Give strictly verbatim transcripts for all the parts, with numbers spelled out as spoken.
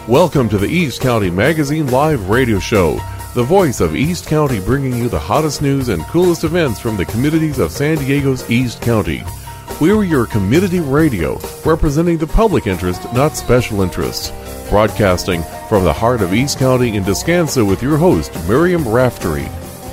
Welcome to the East County Magazine Live Radio Show, the voice of East County, bringing you the hottest news and coolest events from the communities of San Diego's East County. We're your community radio, representing the public interest, not special interests. Broadcasting from the heart of East County in Descanso with your host, Miriam Raftery.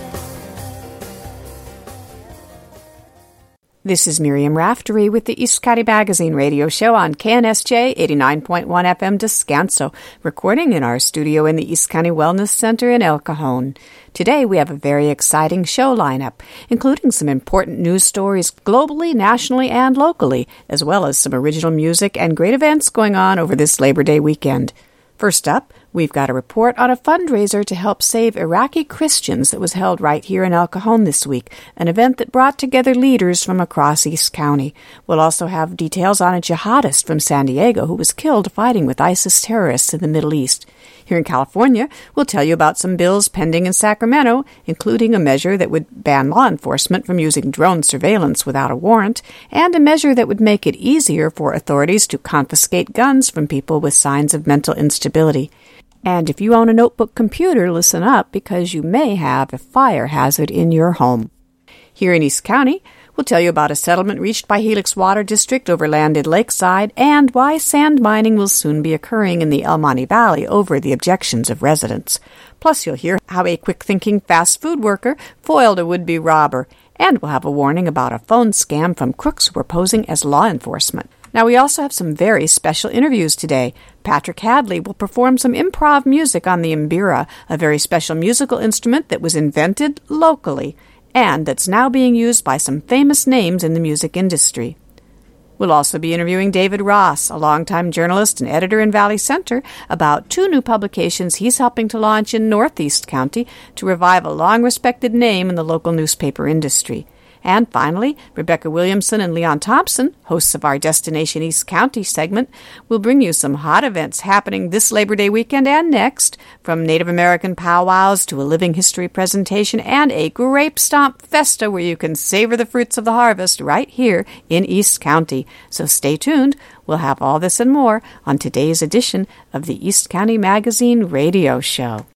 This is Miriam Raftery with the East County Magazine radio show on K N S J eighty-nine point one F M Descanso, recording in our studio in the East County Wellness Center in El Cajon. Today we have a very exciting show lineup, including some important news stories globally, nationally, and locally, as well as some original music and great events going on over this Labor Day weekend. First up, we've got a report on a fundraiser to help save Iraqi Christians that was held right here in El Cajon this week, an event that brought together leaders from across East County. We'll also have details on a jihadist from San Diego who was killed fighting with ISIS terrorists in the Middle East. Here in California, we'll tell you about some bills pending in Sacramento, including a measure that would ban law enforcement from using drone surveillance without a warrant, and a measure that would make it easier for authorities to confiscate guns from people with signs of mental instability. And if you own a notebook computer, listen up, because you may have a fire hazard in your home. Here in East County, we'll tell you about a settlement reached by Helix Water District over land in Lakeside and why sand mining will soon be occurring in the El Monte Valley over the objections of residents. Plus, you'll hear how a quick-thinking fast food worker foiled a would-be robber, and we'll have a warning about a phone scam from crooks who are posing as law enforcement. Now, we also have some very special interviews today. Patrick Hadley will perform some improv music on the mbira, a very special musical instrument that was invented locally and that's now being used by some famous names in the music industry. We'll also be interviewing David Ross, a longtime journalist and editor in Valley Center, about two new publications he's helping to launch in Northeast County to revive a long-respected name in the local newspaper industry. And finally, Rebecca Williamson and Leon Thompson, hosts of our Destination East County segment, will bring you some hot events happening this Labor Day weekend and next, from Native American powwows to a living history presentation and a grape stomp festa where you can savor the fruits of the harvest right here in East County. So stay tuned. We'll have all this and more on today's edition of the East County Magazine radio show.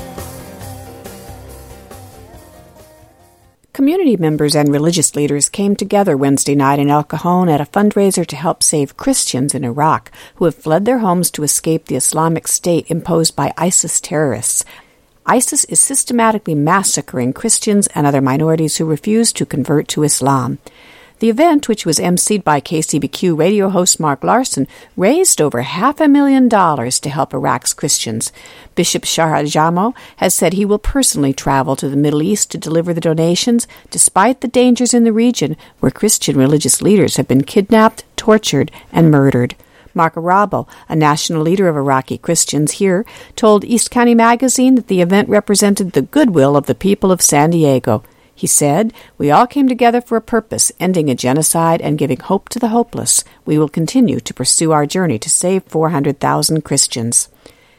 Community members and religious leaders came together Wednesday night in El Cajon at a fundraiser to help save Christians in Iraq who have fled their homes to escape the Islamic State imposed by ISIS terrorists. ISIS is systematically massacring Christians and other minorities who refuse to convert to Islam. The event, which was emceed by K C B Q radio host Mark Larson, raised over half a million dollars to help Iraq's Christians. Bishop Shahar Jamo has said he will personally travel to the Middle East to deliver the donations, despite the dangers in the region where Christian religious leaders have been kidnapped, tortured, and murdered. Mark Arabo, a national leader of Iraqi Christians here, told East County Magazine that the event represented the goodwill of the people of San Diego. He said, "We all came together for a purpose, ending a genocide and giving hope to the hopeless. We will continue to pursue our journey to save four hundred thousand Christians."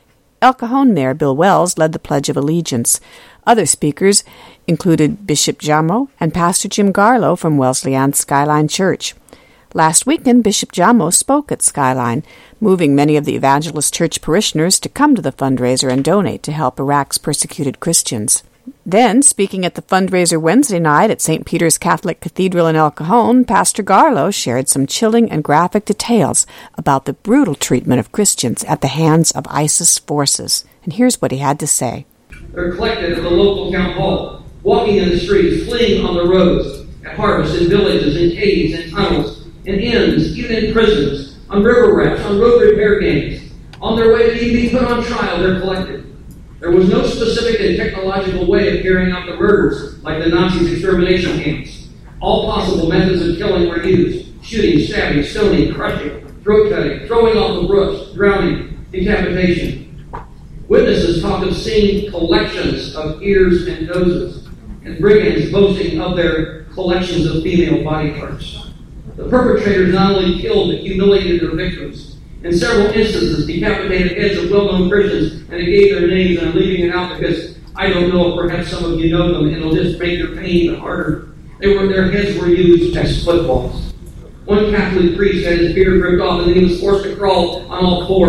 El Cajon Mayor Bill Wells led the Pledge of Allegiance. Other speakers included Bishop Jamo and Pastor Jim Garlow from Wesleyan Skyline Church. Last weekend, Bishop Jamo spoke at Skyline, moving many of the Evangelist Church parishioners to come to the fundraiser and donate to help Iraq's persecuted Christians. Then, speaking at the fundraiser Wednesday night at Saint Peter's Catholic Cathedral in El Cajon, Pastor Garlow shared some chilling and graphic details about the brutal treatment of Christians at the hands of ISIS forces. And here's what he had to say. They're collected at the local town hall, walking in the streets, fleeing on the roads, at harvests, in villages, in caves, in tunnels, in inns, even in prisons, on river rafts, on road repair gangs. On their way to being put on trial, they're collected. There was no specific and technological way of carrying out the murders like the Nazis' extermination camps. All possible methods of killing were used: shooting, stabbing, stoning, crushing, throat cutting, throwing off of roofs, drowning, decapitation. Witnesses talked of seeing collections of ears and noses, and brigands boasting of their collections of female body parts. The perpetrators not only killed but humiliated their victims. In several instances, decapitated heads of well-known Christians, and they gave their names, and I'm leaving it out because I don't know if perhaps some of you know them, and it'll just make your pain even harder. They were, their heads were used as footballs. One Catholic priest had his beard ripped off, and then he was forced to crawl on all fours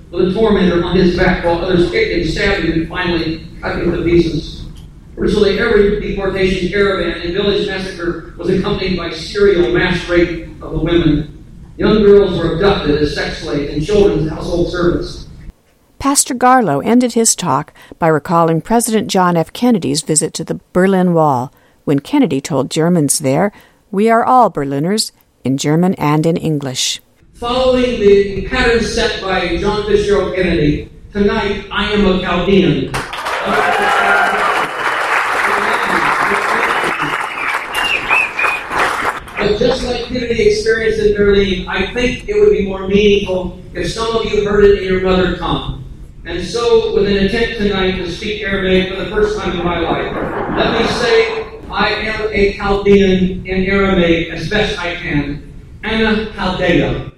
with a tormentor on his back while others kicked him, stabbed him, and finally cut him to pieces. Virtually every deportation caravan and village massacre was accompanied by serial mass rape of the women. Young girls were abducted as sex slaves and children as household servants. Pastor Garlow ended his talk by recalling President John F. Kennedy's visit to the Berlin Wall, when Kennedy told Germans there, "We are all Berliners," in German and in English. Following the pattern set by John Fitzgerald Kennedy, tonight I am a Chaldean. But just like Kennedy experienced in Berlin, I think it would be more meaningful if some of you heard it in your mother tongue. And so, with an attempt tonight to speak Aramaic for the first time in my life, let me say I am a Chaldean in Aramaic as best I can. Ana Chaldea.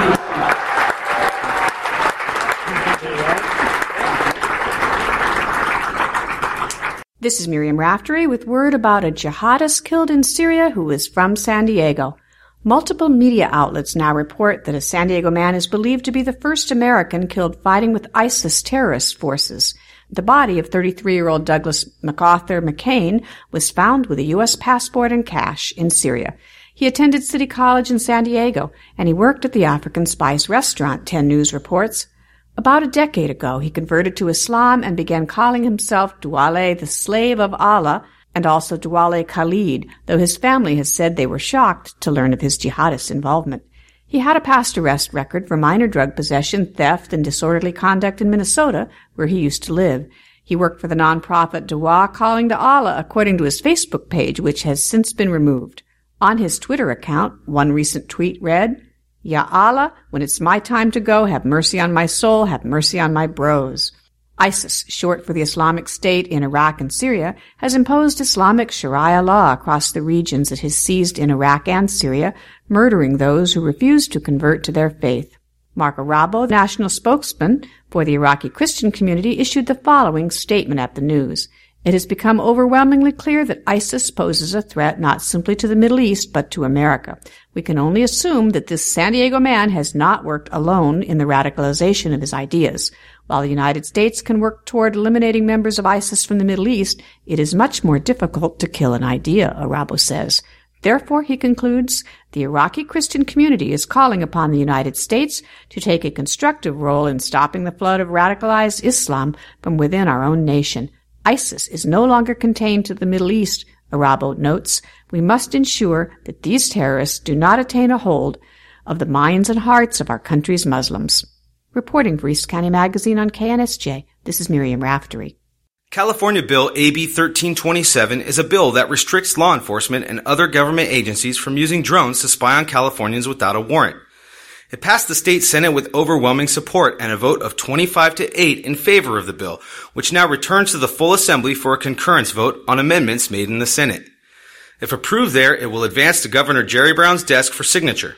This is Miriam Raftery with word about a jihadist killed in Syria who is from San Diego. Multiple media outlets now report that a San Diego man is believed to be the first American killed fighting with ISIS terrorist forces. The body of thirty-three-year-old Douglas MacArthur McCain was found with a U S passport and cash in Syria. He attended City College in San Diego, and he worked at the African Spice restaurant, ten News reports. About a decade ago, he converted to Islam and began calling himself Douale, the slave of Allah, and also Douale Khalid, though his family has said they were shocked to learn of his jihadist involvement. He had a past arrest record for minor drug possession, theft, and disorderly conduct in Minnesota, where he used to live. He worked for the nonprofit Dua Calling to Allah, according to his Facebook page, which has since been removed. On his Twitter account, one recent tweet read, "Ya Allah, when it's my time to go, have mercy on my soul, have mercy on my bros." ISIS, short for the Islamic State in Iraq and Syria, has imposed Islamic Sharia law across the regions it has seized in Iraq and Syria, murdering those who refuse to convert to their faith. Marco Rabo, national spokesman for the Iraqi Christian community, issued the following statement at the news. It has become overwhelmingly clear that ISIS poses a threat not simply to the Middle East, but to America. We can only assume that this San Diego man has not worked alone in the radicalization of his ideas. While the United States can work toward eliminating members of ISIS from the Middle East, it is much more difficult to kill an idea, Arabo says. Therefore, he concludes, the Iraqi Christian community is calling upon the United States to take a constructive role in stopping the flood of radicalized Islam from within our own nation. ISIS is no longer contained to the Middle East, Arabo notes. We must ensure that these terrorists do not attain a hold of the minds and hearts of our country's Muslims. Reporting for East County Magazine on K N S J, this is Miriam Raftery. California Bill A B thirteen twenty-seven is a bill that restricts law enforcement and other government agencies from using drones to spy on Californians without a warrant. It passed the state Senate with overwhelming support and a vote of twenty-five to eight in favor of the bill, which now returns to the full assembly for a concurrence vote on amendments made in the Senate. If approved there, it will advance to Governor Jerry Brown's desk for signature.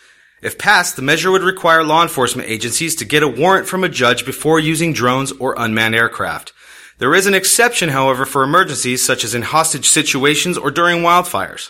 If passed, the measure would require law enforcement agencies to get a warrant from a judge before using drones or unmanned aircraft. There is an exception, however, for emergencies such as in hostage situations or during wildfires.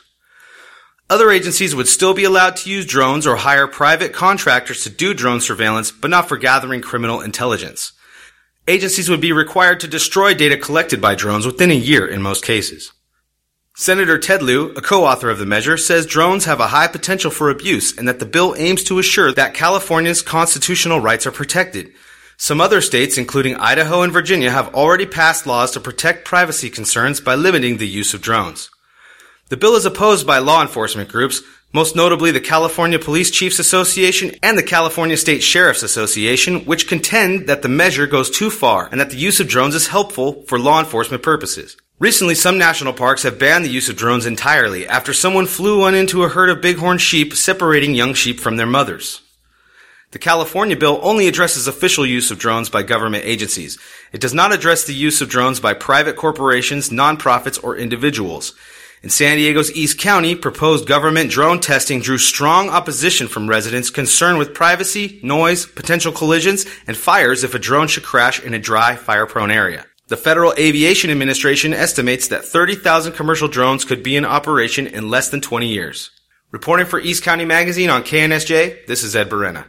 Other agencies would still be allowed to use drones or hire private contractors to do drone surveillance, but not for gathering criminal intelligence. Agencies would be required to destroy data collected by drones within a year in most cases. Senator Ted Lieu, a co-author of the measure, says drones have a high potential for abuse and that the bill aims to assure that California's constitutional rights are protected. Some other states, including Idaho and Virginia, have already passed laws to protect privacy concerns by limiting the use of drones. The bill is opposed by law enforcement groups, most notably the California Police Chiefs Association and the California State Sheriff's Association, which contend that the measure goes too far and that the use of drones is helpful for law enforcement purposes. Recently, some national parks have banned the use of drones entirely after someone flew one into a herd of bighorn sheep, separating young sheep from their mothers. The California bill only addresses official use of drones by government agencies. It does not address the use of drones by private corporations, nonprofits, or individuals. In San Diego's East County, proposed government drone testing drew strong opposition from residents concerned with privacy, noise, potential collisions, and fires if a drone should crash in a dry, fire-prone area. The Federal Aviation Administration estimates that thirty thousand commercial drones could be in operation in less than twenty years. Reporting for East County Magazine on K N S J, this is Ed Barrena.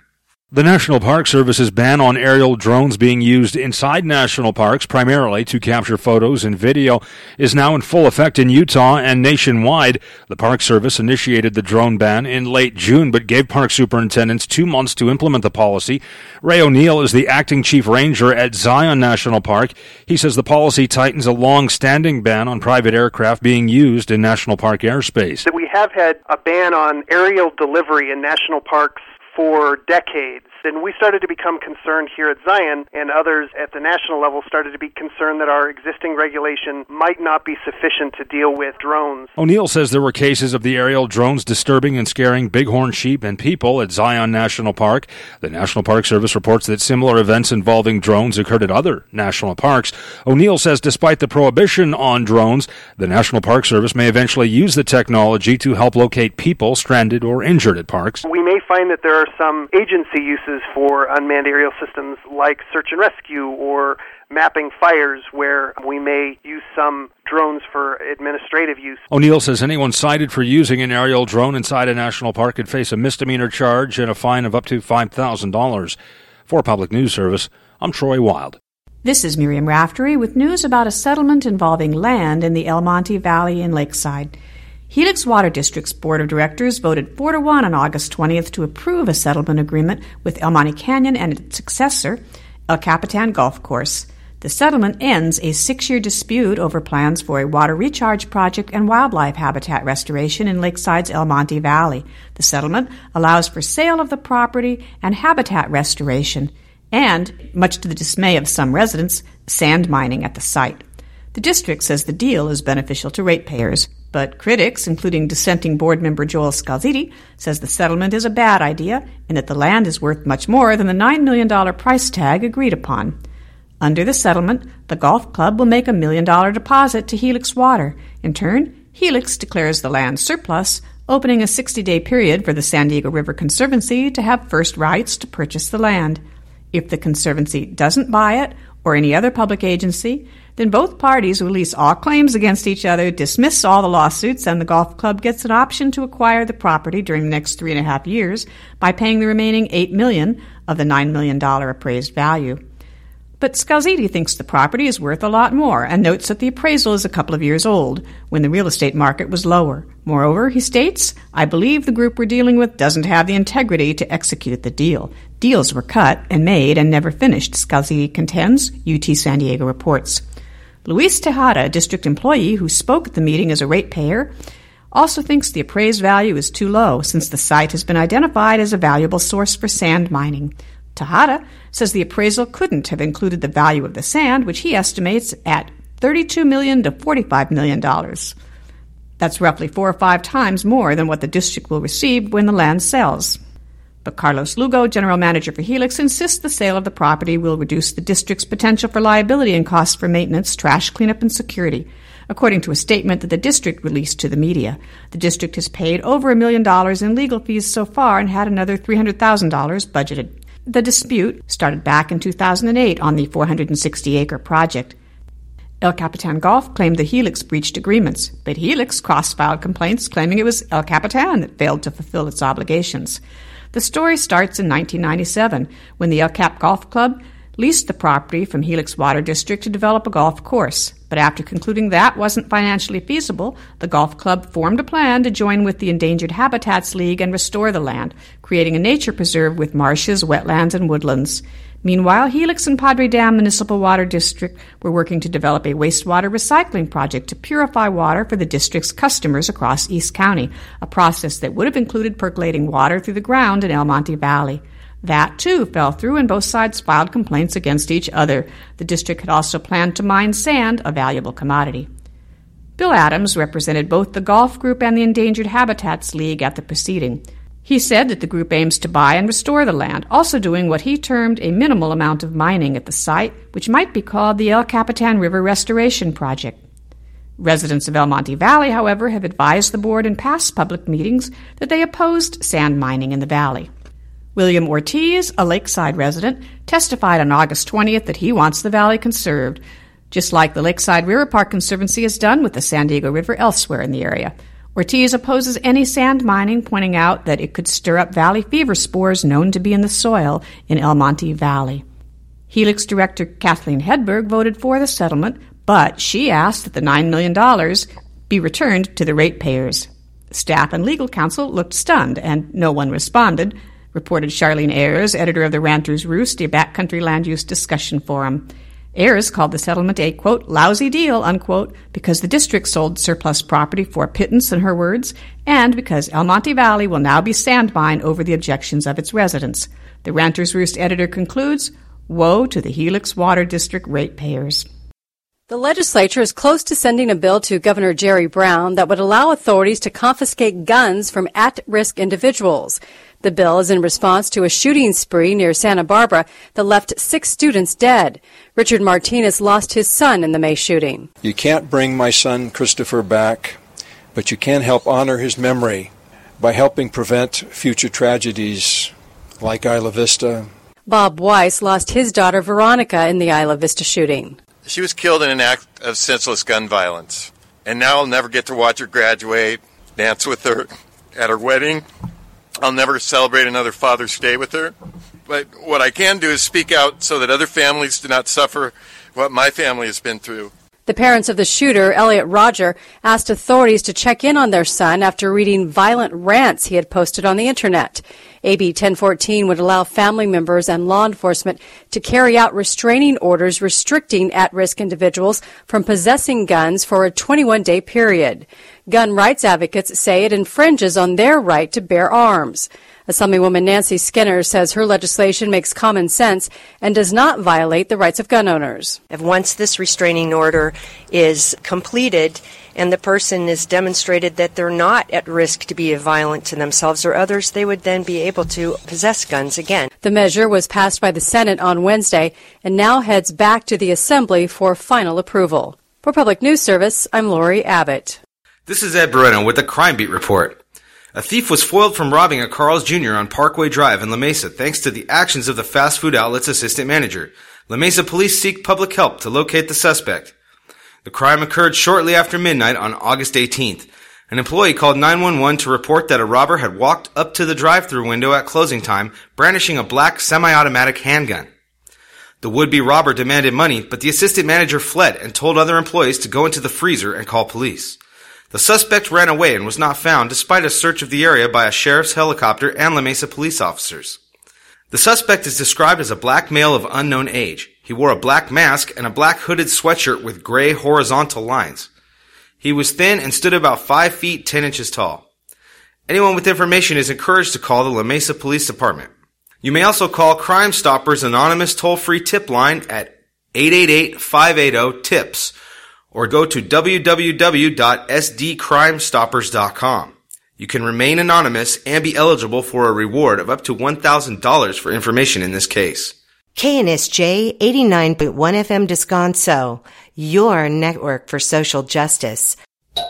The National Park Service's ban on aerial drones being used inside national parks, primarily to capture photos and video, is now in full effect in Utah and nationwide. The Park Service initiated the drone ban in late June, but gave park superintendents two months to implement the policy. Ray O'Neill is the acting chief ranger at Zion National Park. He says the policy tightens a long-standing ban on private aircraft being used in national park airspace. We have had a ban on aerial delivery in national parks for decades. And we started to become concerned here at Zion, and others at the national level started to be concerned that our existing regulation might not be sufficient to deal with drones. O'Neill says there were cases of the aerial drones disturbing and scaring bighorn sheep and people at Zion National Park. The National Park Service reports that similar events involving drones occurred at other national parks. O'Neill says despite the prohibition on drones, the National Park Service may eventually use the technology to help locate people stranded or injured at parks. We may find that there are some agency uses for unmanned aerial systems like search and rescue or mapping fires where we may use some drones for administrative use. O'Neill says anyone cited for using an aerial drone inside a national park could face a misdemeanor charge and a fine of up to five thousand dollars. For Public News Service, I'm Troy Wild. This is Miriam Raftery with news about a settlement involving land in the El Monte Valley in Lakeside. Helix Water District's Board of Directors voted four to one on August twentieth to approve a settlement agreement with El Monte Canyon and its successor, El Capitan Golf Course. The settlement ends a six-year dispute over plans for a water recharge project and wildlife habitat restoration in Lakeside's El Monte Valley. The settlement allows for sale of the property and habitat restoration, and, much to the dismay of some residents, sand mining at the site. The district says the deal is beneficial to ratepayers, but critics, including dissenting board member Joel Scalzitti, says the settlement is a bad idea and that the land is worth much more than the nine million dollars price tag agreed upon. Under the settlement, the golf club will make a million dollar deposit to Helix Water. In turn, Helix declares the land surplus, opening a sixty-day period for the San Diego River Conservancy to have first rights to purchase the land. If the Conservancy doesn't buy it, or any other public agency, then both parties release all claims against each other, dismiss all the lawsuits, and the golf club gets an option to acquire the property during the next three and a half years by paying the remaining eight million dollars of the nine million dollars appraised value. But Scalzitti thinks the property is worth a lot more and notes that the appraisal is a couple of years old, when the real estate market was lower. Moreover, he states, I believe the group we're dealing with doesn't have the integrity to execute the deal. Deals were cut and made and never finished, Scalzitti contends, U T San Diego reports. Luis Tejada, a district employee who spoke at the meeting as a ratepayer, also thinks the appraised value is too low since the site has been identified as a valuable source for sand mining. Tejada says the appraisal couldn't have included the value of the sand, which he estimates at thirty-two million dollars to forty-five million dollars. That's roughly four or five times more than what the district will receive when the land sells. But Carlos Lugo, general manager for Helix, insists the sale of the property will reduce the district's potential for liability and costs for maintenance, trash cleanup, and security. According to a statement that the district released to the media, the district has paid over a million dollars in legal fees so far and had another three hundred thousand dollars budgeted. The dispute started back in two thousand eight on the four hundred sixty acre project. El Capitan Golf claimed the Helix breached agreements, but Helix cross-filed complaints claiming it was El Capitan that failed to fulfill its obligations. The story starts in nineteen ninety-seven, when the El Cap Golf Club leased the property from Helix Water District to develop a golf course. But after concluding that wasn't financially feasible, the golf club formed a plan to join with the Endangered Habitats League and restore the land, creating a nature preserve with marshes, wetlands, and woodlands. Meanwhile, Helix and Padre Dam Municipal Water District were working to develop a wastewater recycling project to purify water for the district's customers across East County, a process that would have included percolating water through the ground in El Monte Valley. That, too, fell through, and both sides filed complaints against each other. The district had also planned to mine sand, a valuable commodity. Bill Adams represented both the golf group and the Endangered Habitats League at the proceeding. He said that the group aims to buy and restore the land, also doing what he termed a minimal amount of mining at the site, which might be called the El Capitan River Restoration Project. Residents of El Monte Valley, however, have advised the board in past public meetings that they opposed sand mining in the valley. William Ortiz, a Lakeside resident, testified on August twentieth that he wants the valley conserved, just like the Lakeside River Park Conservancy has done with the San Diego River elsewhere in the area. Ortiz opposes any sand mining, pointing out that it could stir up valley fever spores known to be in the soil in El Monte Valley. Helix director Kathleen Hedberg voted for the settlement, but she asked that the nine million dollars be returned to the ratepayers. Staff and legal counsel looked stunned, and no one responded, reported Charlene Ayers, editor of the Ranter's Roost, a backcountry land use discussion forum. Ayers called the settlement a, quote, lousy deal, unquote, because the district sold surplus property for a pittance, in her words, and because El Monte Valley will now be sand mined over the objections of its residents. The Ranter's Roost editor concludes, woe to the Helix Water District ratepayers. The legislature is close to sending a bill to Governor Jerry Brown that would allow authorities to confiscate guns from at-risk individuals. The bill is in response to a shooting spree near Santa Barbara that left six students dead. Richard Martinez lost his son in the May shooting. You can't bring my son Christopher back, but you can help honor his memory by helping prevent future tragedies like Isla Vista. Bob Weiss lost his daughter Veronica in the Isla Vista shooting. She was killed in an act of senseless gun violence, and now I'll never get to watch her graduate, dance with her at her wedding. I'll never celebrate another Father's Day with her. But what I can do is speak out so that other families do not suffer what my family has been through. The parents of the shooter, Elliot Roger, asked authorities to check in on their son after reading violent rants he had posted on the Internet. A B ten fourteen would allow family members and law enforcement to carry out restraining orders restricting at-risk individuals from possessing guns for a twenty-one day period. Gun rights advocates say it infringes on their right to bear arms. Assemblywoman Nancy Skinner says her legislation makes common sense and does not violate the rights of gun owners. Once this restraining order is completed and the person is demonstrated that they're not at risk to be violent to themselves or others, they would then be able to possess guns again. The measure was passed by the Senate on Wednesday and now heads back to the Assembly for final approval. For Public News Service, I'm Lori Abbott. This is Ed Barreno with the Crime Beat Report. A thief was foiled from robbing a Carl's Junior on Parkway Drive in La Mesa thanks to the actions of the fast food outlet's assistant manager. La Mesa police seek public help to locate the suspect. The crime occurred shortly after midnight on August eighteenth. An employee called nine one one to report that a robber had walked up to the drive-thru window at closing time, brandishing a black semi-automatic handgun. The would-be robber demanded money, but the assistant manager fled and told other employees to go into the freezer and call police. The suspect ran away and was not found despite a search of the area by a sheriff's helicopter and La Mesa police officers. The suspect is described as a black male of unknown age. He wore a black mask and a black hooded sweatshirt with gray horizontal lines. He was thin and stood about five feet ten inches tall. Anyone with information is encouraged to call the La Mesa Police Department. You may also call Crime Stoppers Anonymous toll-free tip line at eight eight eight, five eight zero, T I P S or go to w w w dot s d crime stoppers dot com. You can remain anonymous and be eligible for a reward of up to one thousand dollars for information in this case. K N S J eighty-nine point one F M Descanso, your network for social justice.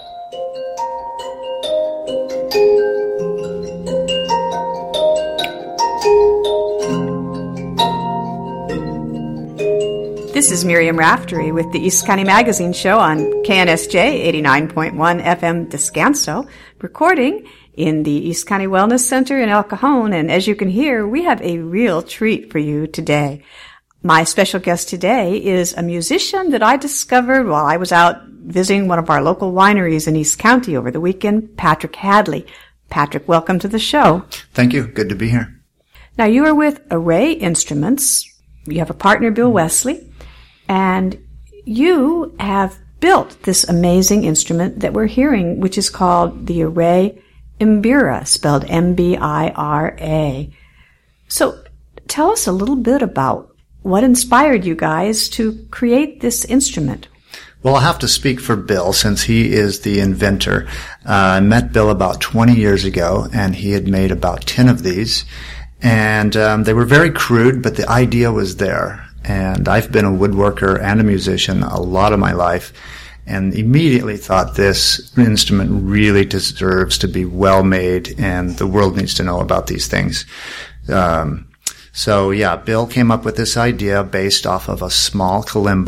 This is Miriam Raftery with the East County Magazine Show on K N S J eighty-nine point one F M Descanso, recording in the East County Wellness Center in El Cajon. And as you can hear, we have a real treat for you today. My special guest today is a musician that I discovered while I was out visiting one of our local wineries in East County over the weekend, Patrick Hadley. Patrick, welcome to the show. Thank you. Good to be here. Now, you are with Array Instruments. You have a partner, Bill Wesley. And you have built this amazing instrument that we're hearing, which is called the Array Mbira, spelled M B I R A. So tell us a little bit about what inspired you guys to create this instrument. Well, I'll have to speak for Bill since he is the inventor. Uh, I met Bill about twenty years ago, and he had made about ten of these. And um, they were very crude, but the idea was there. And I've been a woodworker and a musician a lot of my life, and immediately thought this instrument really deserves to be well made, and the world needs to know about these things. Um, so yeah, Bill came up with this idea based off of a small kalimba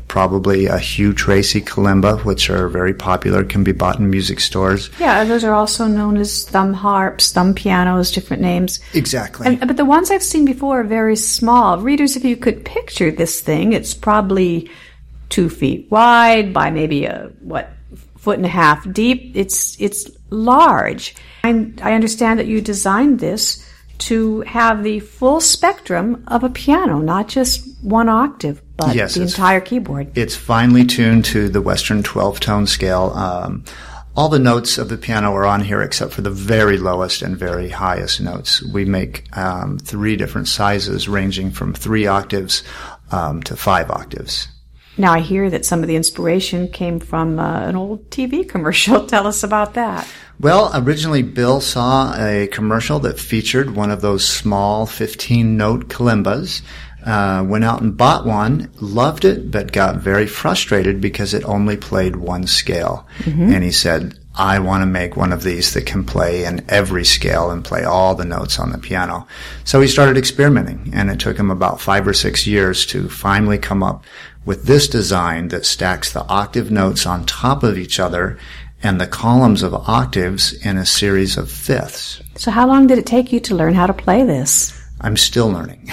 probably a Hugh Tracy kalimba, which are very popular, can be bought in music stores. Yeah, those are also known as thumb harps, thumb pianos, different names. Exactly. And, but the ones I've seen before are very small. Readers, if you could picture this thing, it's probably two feet wide by maybe a, what, foot and a half deep. It's it's large. I, I understand that you designed this to have the full spectrum of a piano, not just one octave, but yes, the entire keyboard. It's finely tuned to the Western twelve-tone scale. Um, all the notes of the piano are on here except for the very lowest and very highest notes. We make um, three different sizes ranging from three octaves um, to five octaves. Now, I hear that some of the inspiration came from uh, an old T V commercial. Tell us about that. Well, originally Bill saw a commercial that featured one of those small fifteen-note kalimbas, uh, went out and bought one, loved it, but got very frustrated because it only played one scale. Mm-hmm. And he said, I want to make one of these that can play in every scale and play all the notes on the piano. So he started experimenting, and it took him about five or six years to finally come up with this design that stacks the octave notes on top of each other and the columns of octaves in a series of fifths. So how long did it take you to learn how to play this? I'm still learning.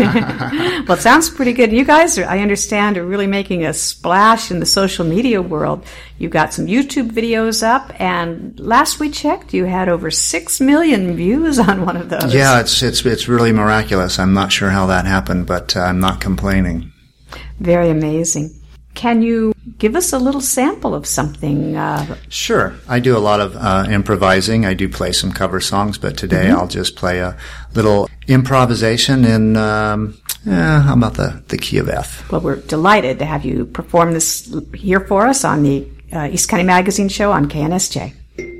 Well, it sounds pretty good. You guys, are, I understand, are really making a splash in the social media world. You've got some YouTube videos up, and last we checked, you had over six million views on one of those. Yeah, it's it's it's really miraculous. I'm not sure how that happened, but uh, I'm not complaining. Very amazing. Can you give us a little sample of something? Uh, sure. I do a lot of uh, improvising. I do play some cover songs, but today mm-hmm. I'll just play a little improvisation in, um, eh, how about the, the key of F? Well, we're delighted to have you perform this here for us on the uh, East County Magazine show on K N S J.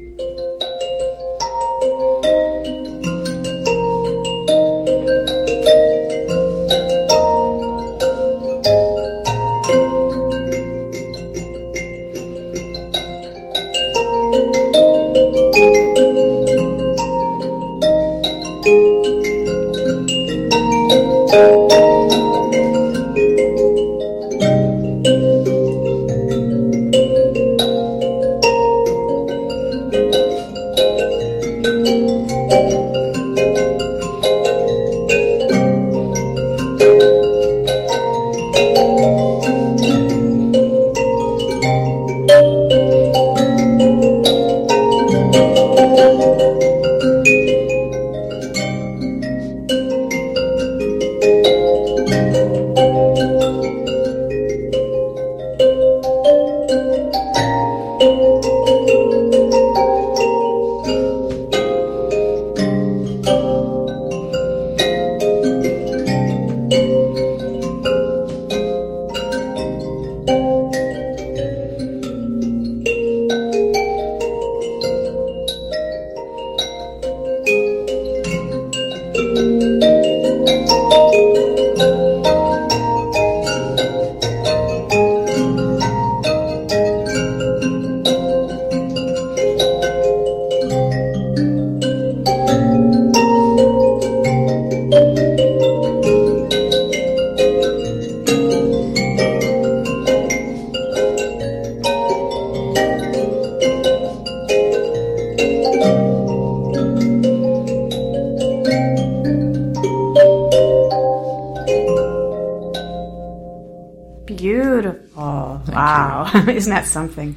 Beautiful. Wow. Isn't that something?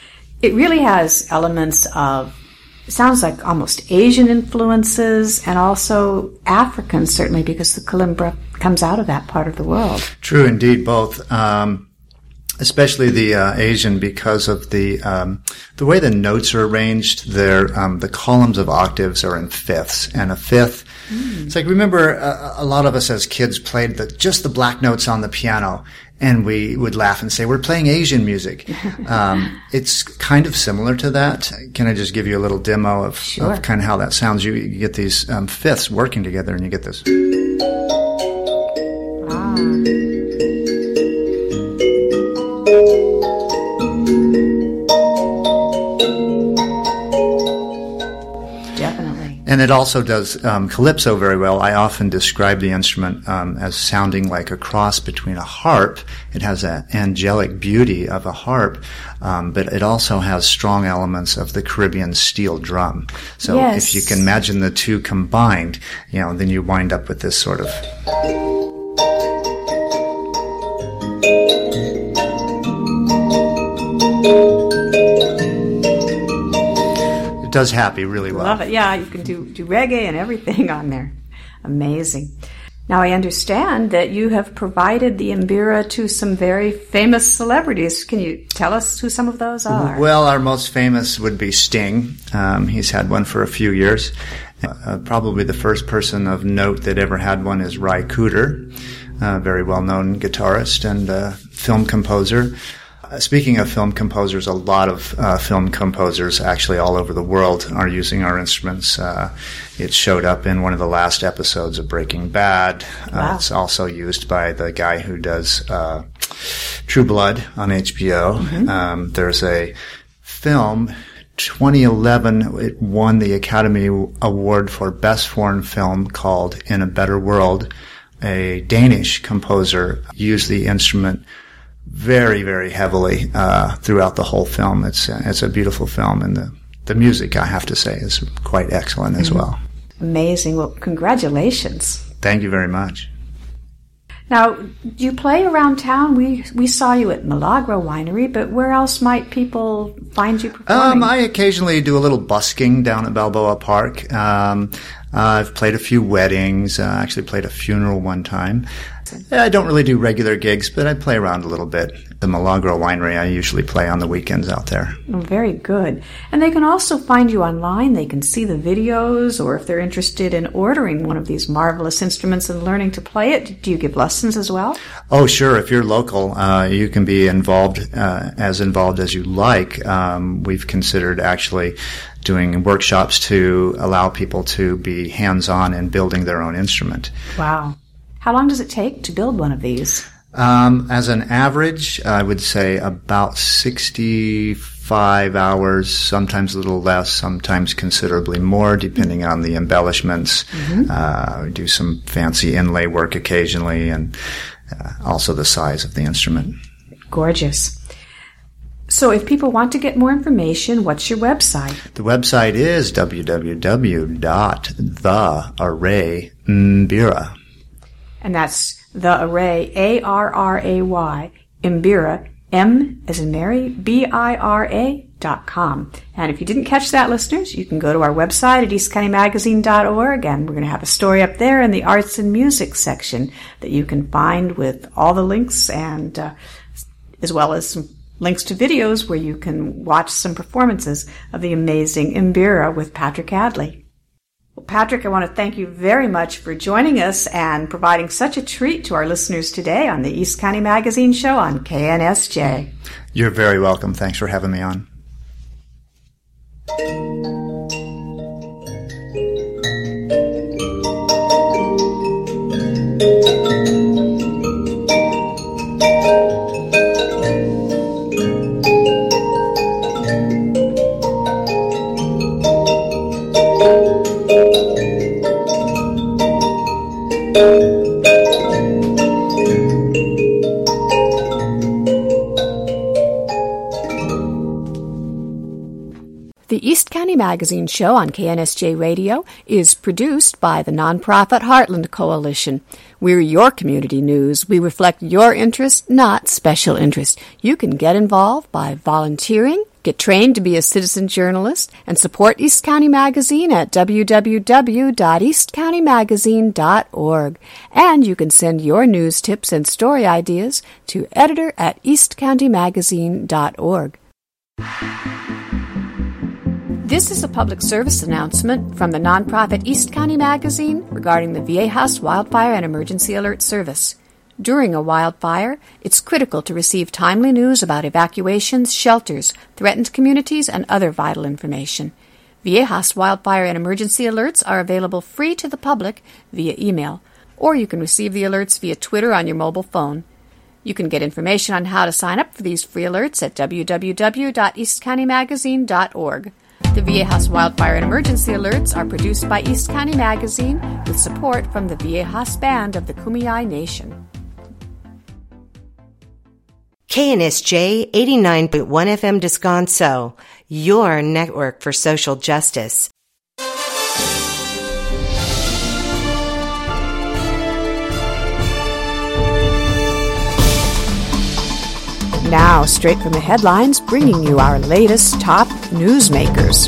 It really has elements of, sounds like almost Asian influences and also African, certainly, because the kalimba comes out of that part of the world. True, indeed, both. Um, especially the uh, Asian, because of the um, the way the notes are arranged. They're, um, the columns of octaves are in fifths, and a fifth. Mm. It's like, remember, uh, a lot of us as kids played the, just the black notes on the piano, and we would laugh and say, we're playing Asian music. um, it's kind of similar to that. Can I just give you a little demo of, sure. of kind of how that sounds? You, you get these um, fifths working together, and you get this. Ah. And it also does um, calypso very well. I often describe the instrument um, as sounding like a cross between a harp. It has an angelic beauty of a harp, um, but it also has strong elements of the Caribbean steel drum. So yes. if you can imagine the two combined, you know, then you wind up with this sort of... does happy really well. Love it. Yeah, you can do, do reggae and everything on there. Amazing. Now, I understand that you have provided the mbira to some very famous celebrities. Can you tell us who some of those are? Well, our most famous would be Sting. Um, he's had one for a few years. Uh, probably the first person of note that ever had one is Ry Cooder, a very well-known guitarist and uh, film composer. Speaking of film composers, a lot of uh, film composers actually all over the world are using our instruments. Uh, it showed up in one of the last episodes of Breaking Bad. Wow. Uh, it's also used by the guy who does uh, True Blood on H B O. Mm-hmm. Um, there's a film, twenty eleven, it won the Academy Award for Best Foreign Film called In a Better World. A Danish composer used the instrument very, very heavily uh, throughout the whole film. It's uh, it's a beautiful film, and the, the music, I have to say, is quite excellent as well. Amazing. Well, congratulations. Thank you very much. Now, do you play around town? We we saw you at Milagro Winery, but where else might people find you performing? Um, I occasionally do a little busking down at Balboa Park. Um, uh, I've played a few weddings. I uh, actually played a funeral one time. I don't really do regular gigs, but I play around a little bit. The Milagro Winery, I usually play on the weekends out there. Oh, very good. And they can also find you online. They can see the videos, or if they're interested in ordering one of these marvelous instruments and learning to play it, do you give lessons as well? Oh, sure. If you're local, uh, you can be involved, uh, as involved as you like. Um, we've considered actually doing workshops to allow people to be hands-on in building their own instrument. Wow. How long does it take to build one of these? Um, as an average, I would say about sixty-five hours, sometimes a little less, sometimes considerably more, depending on the embellishments. Mm-hmm. Uh, we do some fancy inlay work occasionally, and uh, also the size of the instrument. Gorgeous. So if people want to get more information, what's your website? The website is w w w dot the array mbira. And that's The Array, A R R A Y, Mbira, M as in Mary, B I R A dot com. And if you didn't catch that, listeners, you can go to our website at east county magazine dot org, and we're going to have a story up there in the Arts and Music section that you can find with all the links, and uh, as well as some links to videos where you can watch some performances of the amazing Mbira with Patrick Adley. Well, Patrick, I want to thank you very much for joining us and providing such a treat to our listeners today on the East County Magazine Show on K N S J. You're very welcome. Thanks for having me on. The East County Magazine Show on K N S J Radio is produced by the nonprofit Heartland Coalition. We're your community news. We reflect your interests, not special interests. You can get involved by volunteering, get trained to be a citizen journalist, and support East County Magazine at w w w dot east county magazine dot org. And you can send your news tips and story ideas to editor at east county magazine dot org. This is a public service announcement from the nonprofit East County Magazine regarding the Viejas Wildfire and Emergency Alert Service. During a wildfire, it's critical to receive timely news about evacuations, shelters, threatened communities, and other vital information. Viejas Wildfire and Emergency Alerts are available free to the public via email, or you can receive the alerts via Twitter on your mobile phone. You can get information on how to sign up for these free alerts at w w w dot east county magazine dot org. The Viejas Wildfire and Emergency Alerts are produced by East County Magazine with support from the Viejas Band of the Kumeyaay Nation. K N S J eighty-nine point one F M Descanso, your network for social justice. Now, straight from the headlines, bringing you our latest top newsmakers.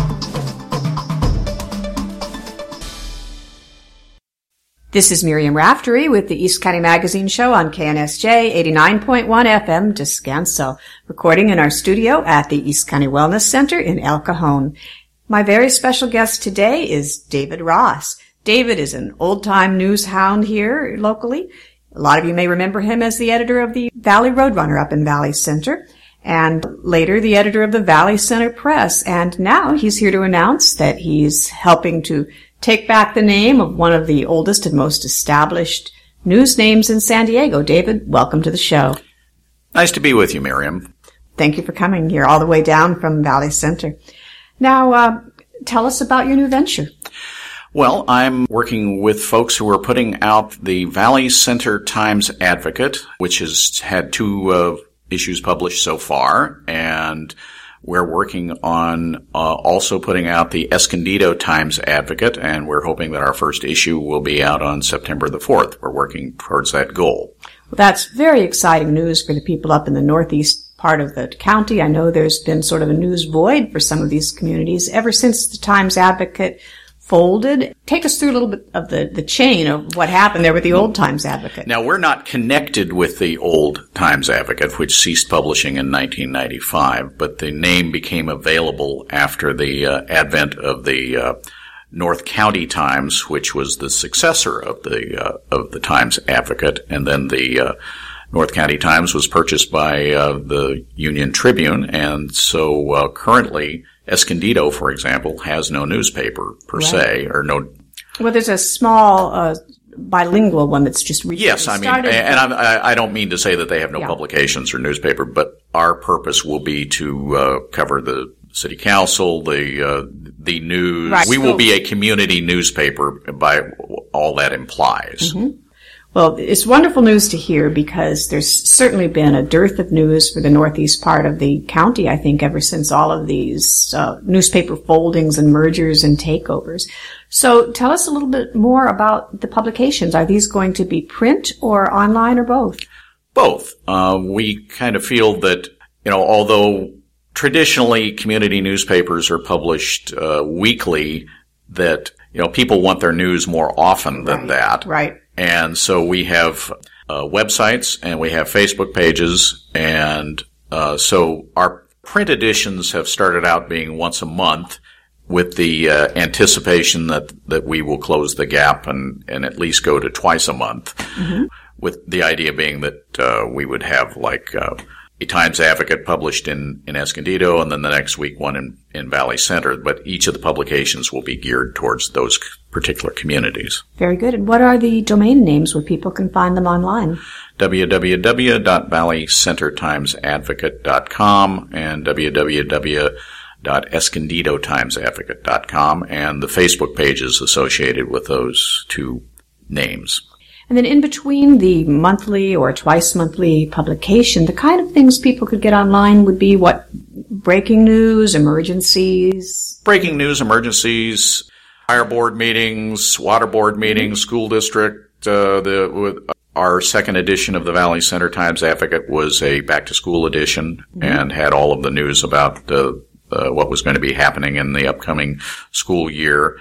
This is Miriam Raftery with the East County Magazine Show on K N S J eighty-nine point one F M Descanso, recording in our studio at the East County Wellness Center in El Cajon. My very special guest today is David Ross. David is an old-time news hound here locally. A lot of you may remember him as the editor of the Valley Roadrunner up in Valley Center, and later the editor of the Valley Center Press. And now he's here to announce that he's helping to take back the name of one of the oldest and most established news names in San Diego. David, welcome to the show. Nice to be with you, Miriam. Thank you for coming here all the way down from Valley Center. Now, uh, tell us about your new venture. Well, I'm working with folks who are putting out the Valley Center Times Advocate, which has had two uh, issues published so far, and we're working on uh, also putting out the Escondido Times Advocate, and we're hoping that our first issue will be out on September the fourth. We're working towards that goal. Well, that's very exciting news for the people up in the northeast part of the county. I know there's been sort of a news void for some of these communities ever since the Times Advocate folded. Take us through a little bit of the, the chain of what happened there with the old Times Advocate. Now, we're not connected with the old Times Advocate, which ceased publishing in nineteen ninety-five, but the name became available after the uh, advent of the uh, North County Times, which was the successor of the uh, of the Times Advocate, and then the uh, North County Times was purchased by uh, the Union Tribune, and so uh, currently Escondido, for example, has no newspaper per right. se, or no. Well, there's a small uh, bilingual one that's just recently yes, I mean, started. and I'm, I don't mean to say that they have no yeah. publications or newspaper, but our purpose will be to uh, cover the city council, the uh, the news. Right. We so, will be a community newspaper by all that implies. Mm-hmm. Well, it's wonderful news to hear because there's certainly been a dearth of news for the northeast part of the county, I think, ever since all of these uh, newspaper foldings and mergers and takeovers. So tell us a little bit more about the publications. Are these going to be print or online or both? Both. Uh, we kind of feel that, you know, although traditionally community newspapers are published uh, weekly, that, you know, people want their news more often than right. that. Right. And so we have uh, websites and we have Facebook pages, and uh, so our print editions have started out being once a month, with the uh, anticipation that that we will close the gap and and at least go to twice a month, mm-hmm. with the idea being that uh, we would have like uh, a Times Advocate published in in Escondido, and then the next week one in in Valley Center. But each of the publications will be geared towards those particular communities. Very good. And what are the domain names where people can find them online? w w w dot valley center times advocate dot com and w w w dot escondido times advocate dot com, and the Facebook pages associated with those two names. And then in between the monthly or twice monthly publication, the kind of things people could get online would be what? Breaking news, emergencies? Breaking news, emergencies, fire board meetings, water board meetings, school district. Uh, the with our second edition of the Valley Center Times Advocate was a back-to-school edition, mm-hmm. and had all of the news about uh, uh, what was going to be happening in the upcoming school year.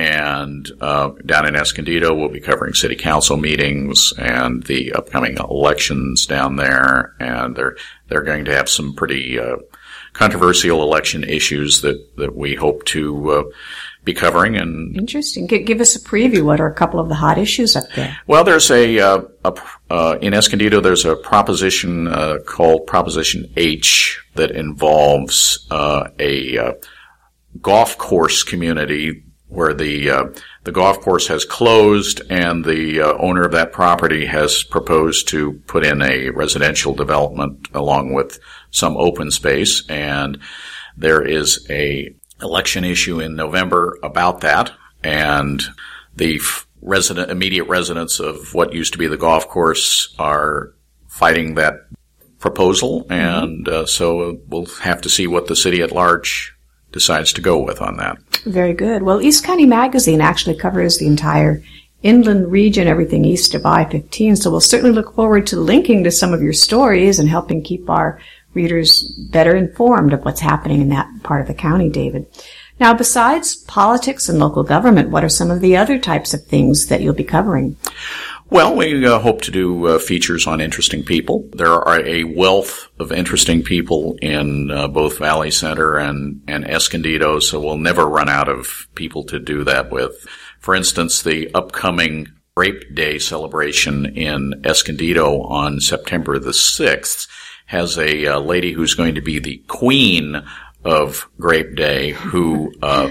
And uh, down in Escondido, we'll be covering city council meetings and the upcoming elections down there. And they're they're going to have some pretty uh, controversial election issues that, that we hope to uh, be covering. And interesting. G- give us a preview. What are a couple of the hot issues up there? Well, there's a, uh, a uh, in Escondido, there's a proposition uh, called Proposition H that involves uh, a uh, golf course community where the uh, the golf course has closed, and the uh, owner of that property has proposed to put in a residential development along with some open space. And there is a election issue in November about that, and the resident, immediate residents of what used to be the golf course are fighting that proposal, and uh, so we'll have to see what the city at large decides to go with on that. Very good. Well, East County Magazine actually covers the entire inland region, everything east of I fifteen, so we'll certainly look forward to linking to some of your stories and helping keep our readers better informed of what's happening in that part of the county, David. Now, besides politics and local government, what are some of the other types of things that you'll be covering? Well, we uh, hope to do uh, features on interesting people. There are a wealth of interesting people in uh, both Valley Center and, and Escondido, so we'll never run out of people to do that with. For instance, the upcoming Grape Day celebration in Escondido on September the sixth has a uh, lady who's going to be the queen of Grape Day, who uh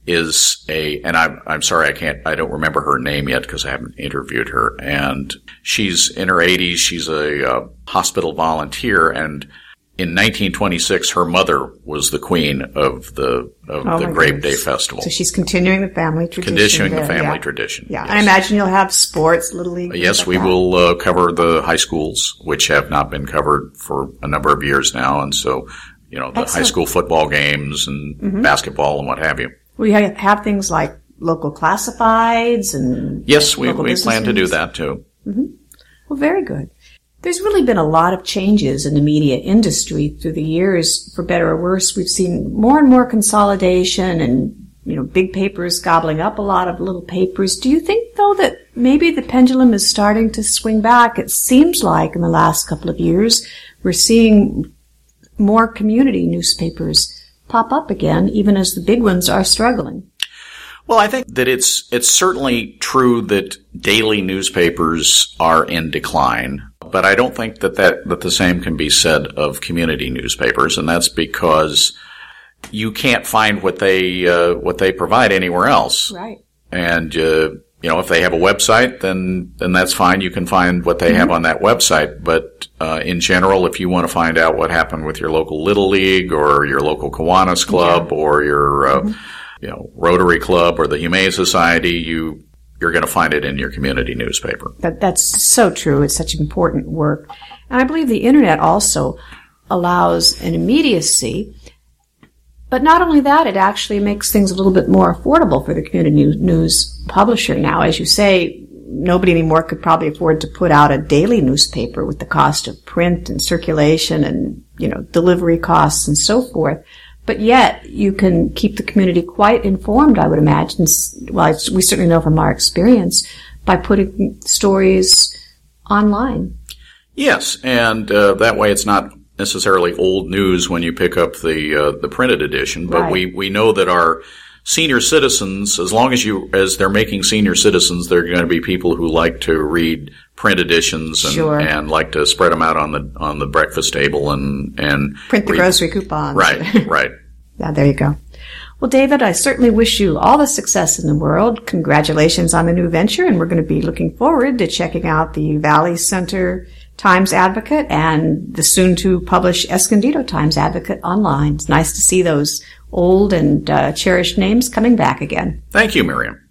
is a, and I'm, I'm sorry, I can't, I don't remember her name yet because I haven't interviewed her. And she's in her eighties. She's a uh, hospital volunteer. And in nineteen twenty-six, her mother was the queen of the, of oh the Grape Day Festival. So she's continuing the family tradition. Continuing the there, family yeah. tradition. Yeah. Yes. I imagine you'll have sports, Little League. Yes, like we that. will uh, cover the high schools, which have not been covered for a number of years now. And so, you know, the Excellent. high school football games and Mm-hmm. basketball and what have you. We have things like local classifieds and Yes, we, local we plan to do businesses. that too. Mm-hmm. Well, very good. There's really been a lot of changes in the media industry through the years, for better or worse. We've seen more and more consolidation and, you know, big papers gobbling up a lot of little papers. Do you think, though, that maybe the pendulum is starting to swing back? It seems like in the last couple of years we're seeing more community newspapers pop up again, even as the big ones are struggling. Well, I think that it's it's certainly true that daily newspapers are in decline, but I don't think that, that, that the same can be said of community newspapers, and that's because you can't find what they uh, what they provide anywhere else. Right. And uh, you know, if they have a website, then then that's fine. You can find what they mm-hmm. have on that website. But uh, in general, if you want to find out what happened with your local Little League or your local Kiwanis Club yeah. or your uh, mm-hmm. you know Rotary Club or the Humane Society, you you're going to find it in your community newspaper. That that's so true. It's such important work, and I believe the internet also allows an immediacy. But not only that, it actually makes things a little bit more affordable for the community news publisher now. As you say, nobody anymore could probably afford to put out a daily newspaper with the cost of print and circulation and, you know, delivery costs and so forth. But yet, you can keep the community quite informed, I would imagine. Well, we certainly know from our experience, by putting stories online. Yes, and uh, that way it's not necessarily old news when you pick up the uh, the printed edition, but right. we we know that our senior citizens, as long as you as they're making senior citizens, they're going to be people who like to read print editions and, sure. and like to spread them out on the on the breakfast table and and print the read. grocery coupons. Right, right. Yeah, there you go. Well, David, I certainly wish you all the success in the world. Congratulations on the new venture, and we're going to be looking forward to checking out the Valley Center Times Advocate and the soon-to-publish Escondido Times Advocate online. It's nice to see those old and uh, cherished names coming back again. Thank you, Miriam.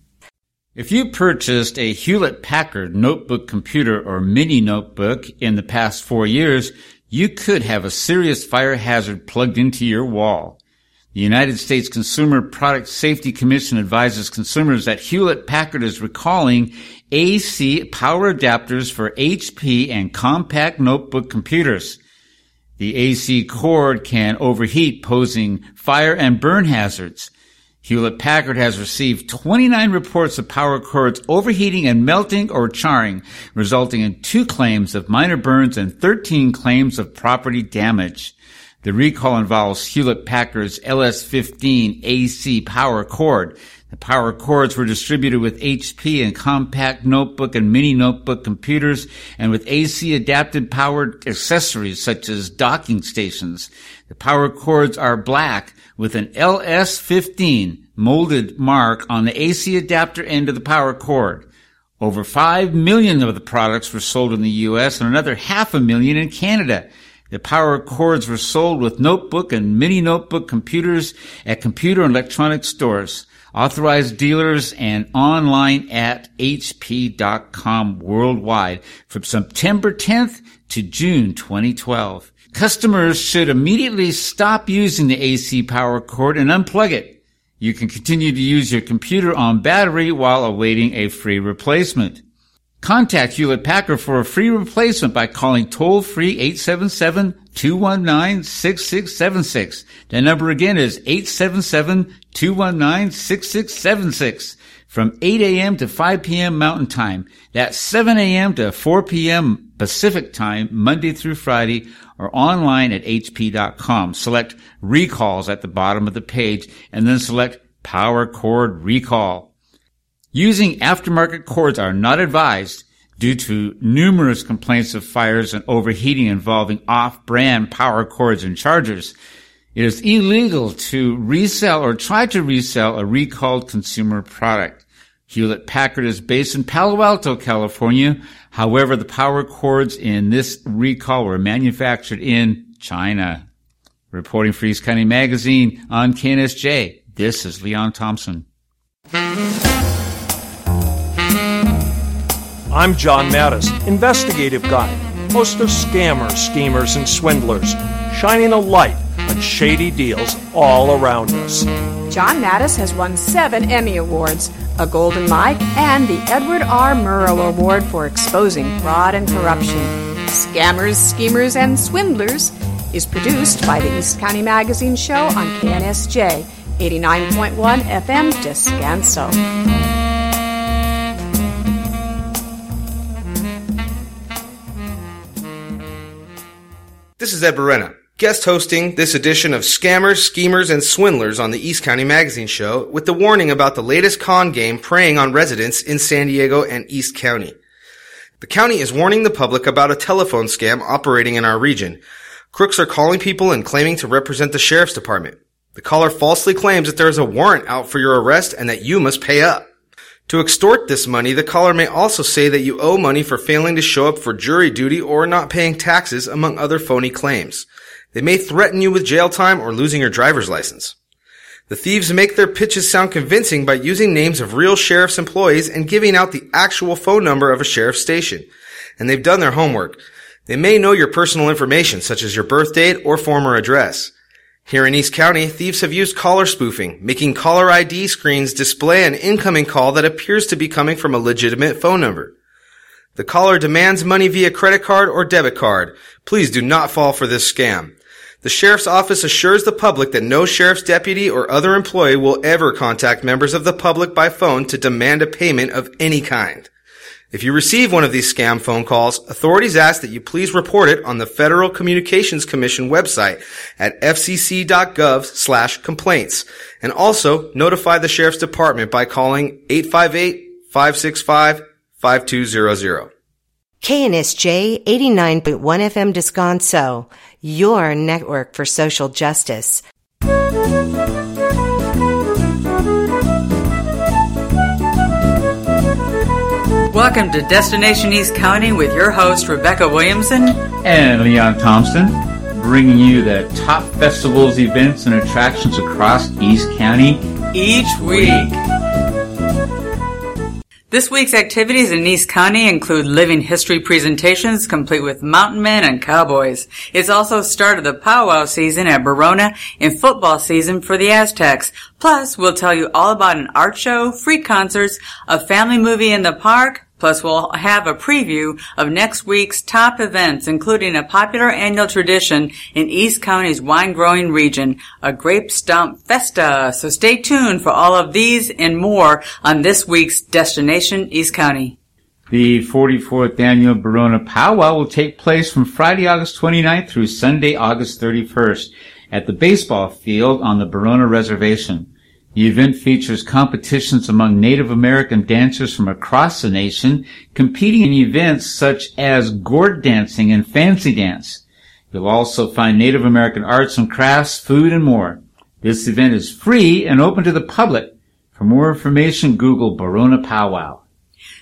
If you purchased a Hewlett-Packard notebook computer or mini notebook in the past four years, you could have a serious fire hazard plugged into your wall. The United States Consumer Product Safety Commission advises consumers that Hewlett-Packard is recalling A C power adapters for H P and compact notebook computers. The A C cord can overheat, posing fire and burn hazards. Hewlett-Packard has received twenty-nine reports of power cords overheating and melting or charring, resulting in two claims of minor burns and thirteen claims of property damage. The recall involves Hewlett-Packard's L S fifteen A C power cord. The power cords were distributed with H P and compact notebook and mini notebook computers and with A C adapted powered accessories such as docking stations. The power cords are black with an L S fifteen molded mark on the A C adapter end of the power cord. Over five million of the products were sold in the U S and another half a million in Canada. The power cords were sold with notebook and mini notebook computers at computer and electronic stores, authorized dealers, and online at H P dot com worldwide from September tenth to June twenty twelve. Customers should immediately stop using the A C power cord and unplug it. You can continue to use your computer on battery while awaiting a free replacement. Contact Hewlett-Packard for a free replacement by calling toll-free eight seven seven, two one nine, six six seven six. The number again is eight seven seven, two one nine, six six seven six. From eight a.m. to five p.m. Mountain Time. That's seven a.m. to four p.m. Pacific Time, Monday through Friday, or online at H P dot com. Select Recalls at the bottom of the page, and then select Power Cord Recall. Using aftermarket cords are not advised due to numerous complaints of fires and overheating involving off-brand power cords and chargers. It is illegal to resell or try to resell a recalled consumer product. Hewlett-Packard is based in Palo Alto, California. However, the power cords in this recall were manufactured in China. Reporting for East County Magazine on K N S J, this is Leon Thompson. I'm John Mattis, investigative guide, host of Scammers, Schemers, and Swindlers, shining a light on shady deals all around us. John Mattis has won seven Emmy Awards, a Golden Mike, and the Edward R. Murrow Award for exposing fraud and corruption. Scammers, Schemers, and Swindlers is produced by the East County Magazine Show on K N S J, eighty-nine point one F M Descanso. This is Ed Berena, guest hosting this edition of Scammers, Schemers, and Swindlers on the East County Magazine Show with the warning about the latest con game preying on residents in San Diego and East County. The county is warning the public about a telephone scam operating in our region. Crooks are calling people and claiming to represent the sheriff's department. The caller falsely claims that there is a warrant out for your arrest and that you must pay up. To extort this money, the caller may also say that you owe money for failing to show up for jury duty or not paying taxes, among other phony claims. They may threaten you with jail time or losing your driver's license. The thieves make their pitches sound convincing by using names of real sheriff's employees and giving out the actual phone number of a sheriff's station. And they've done their homework. They may know your personal information, such as your birth date or former address. Here in East County, thieves have used caller spoofing, making caller I D screens display an incoming call that appears to be coming from a legitimate phone number. The caller demands money via credit card or debit card. Please do not fall for this scam. The sheriff's office assures the public that no sheriff's deputy or other employee will ever contact members of the public by phone to demand a payment of any kind. If you receive one of these scam phone calls, authorities ask that you please report it on the Federal Communications Commission website at f c c dot gov slash complaints, and also notify the Sheriff's Department by calling eight five eight, five six five, five two zero zero. K N S J eighty-nine point one F M Descanso, your network for social justice. Welcome to Destination East County with your host, Rebecca Williamson and Leon Thompson, bringing you the top festivals, events, and attractions across East County each week. This week's activities in East County include living history presentations complete with mountain men and cowboys. It's also started the powwow season at Barona and football season for the Aztecs. Plus, we'll tell you all about an art show, free concerts, a family movie in the park. Plus, we'll have a preview of next week's top events, including a popular annual tradition in East County's wine-growing region, a Grape Stump Festa. So stay tuned for all of these and more on this week's Destination East County. The forty-fourth Annual Barona Powwow will take place from Friday, August twenty-ninth through Sunday, August thirty-first at the baseball field on the Barona Reservation. The event features competitions among Native American dancers from across the nation, competing in events such as gourd dancing and fancy dance. You'll also find Native American arts and crafts, food, and more. This event is free and open to the public. For more information, Google Barona Powwow.